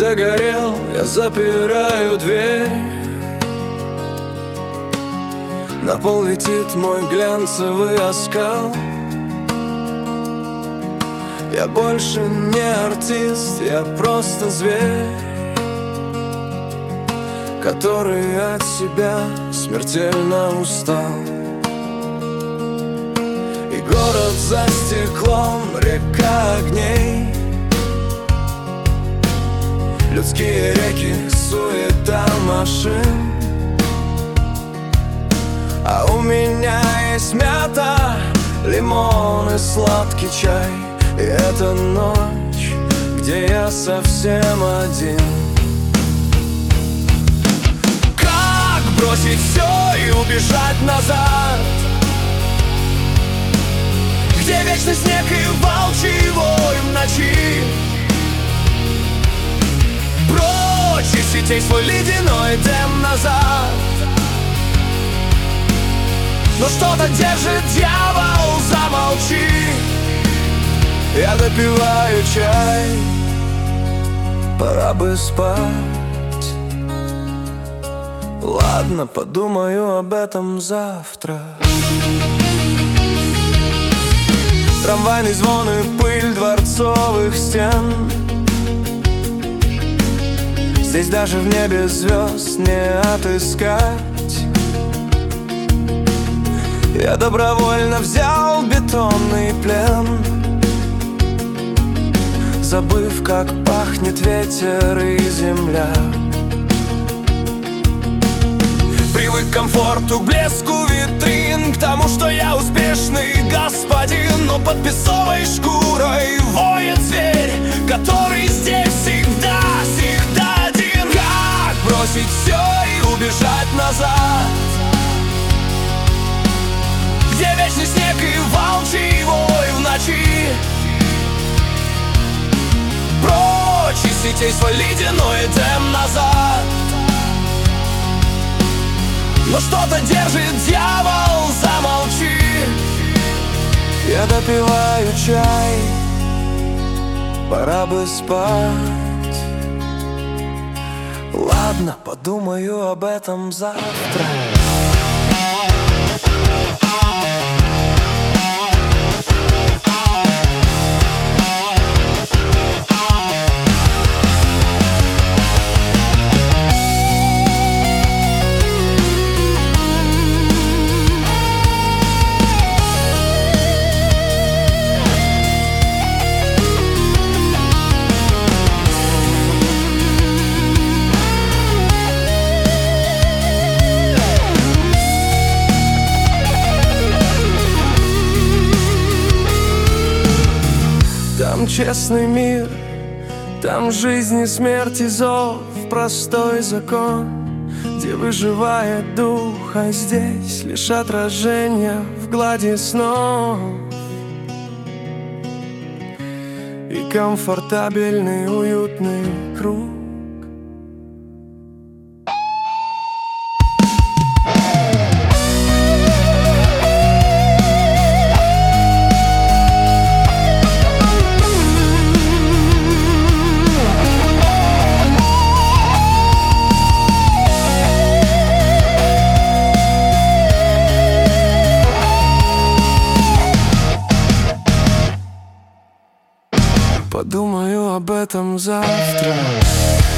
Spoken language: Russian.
догорел, я запираю дверь. На пол летит мой глянцевый оскал. Я больше не артист, я просто зверь, который от себя смертельно устал. И город за стеклом, река огней, людские реки, суета машин. А у меня есть мята, лимон и сладкий чай. И это ночь, где я совсем один. Как бросить все и убежать назад, где вечный снег и волчий вой в ночи? Прочь из сетей свой ледяной дем назад. Но что-то держит дьявол, замолчи. Я допиваю чай, пора бы спать. Ладно, подумаю об этом завтра. Трамвайный звон и пыль дворцовых стен. Здесь даже в небе звезд не отыскать. Я добровольно взял бетонный плен, забыв, как пахнет ветер и земля. Привык к комфорту, к блеску витрин, к тому, что я успешный господин. Но под песовой шкурой воет зверь, который здесь всегда, всегда один. Как бросить все и убежать назад, где вечный снег и волчий вой в ночи? Прочь из сетей свой ледяной дем назад. Но что-то держит дьявол, замолчи. Я допиваю чай, пора бы спать. Ладно, подумаю об этом завтра. Там честный мир, там жизнь и смерть и зов, простой закон, где выживает дух, а здесь лишь отражение в глади снов. И комфортабельный, уютный круг. Подумаю об этом завтра.